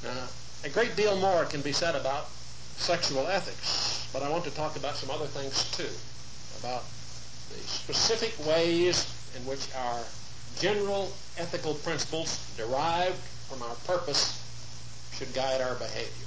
Now, a great deal more can be said about sexual ethics, but I want to talk about some other things too, about the specific ways in which our general ethical principles derived from our purpose should guide our behavior.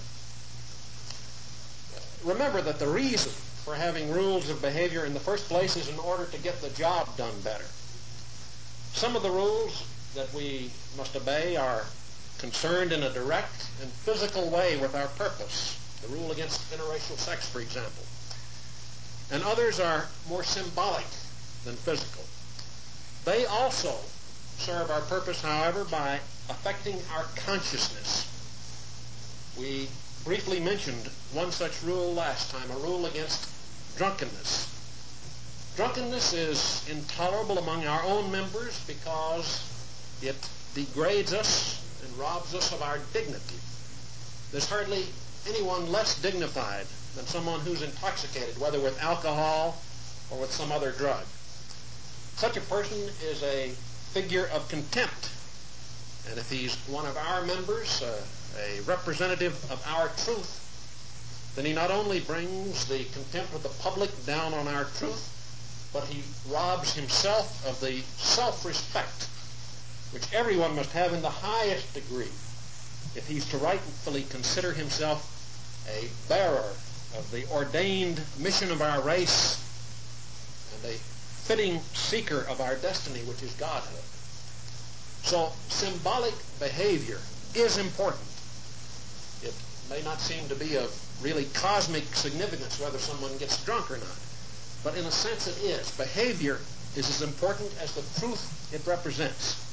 Remember that the reason for having rules of behavior in the first place is in order to get the job done better. Some of the rules that we must obey are concerned in a direct and physical way with our purpose. The rule against interracial sex, for example. And others are more symbolic than physical. They also serve our purpose, however, by affecting our consciousness. We briefly mentioned one such rule last time, a rule against drunkenness. Drunkenness is intolerable among our own members because it degrades us and robs us of our dignity. There's hardly anyone less dignified than someone who's intoxicated, whether with alcohol or with some other drug. Such a person is a figure of contempt. And if he's one of our members, a representative of our truth, then he not only brings the contempt of the public down on our truth, but he robs himself of the self-respect which everyone must have in the highest degree if he's to rightfully consider himself a bearer of the ordained mission of our race and a fitting seeker of our destiny, which is Godhood. So symbolic behavior is important. It may not seem to be of really cosmic significance whether someone gets drunk or not, but in a sense it is. Behavior is as important as the truth it represents.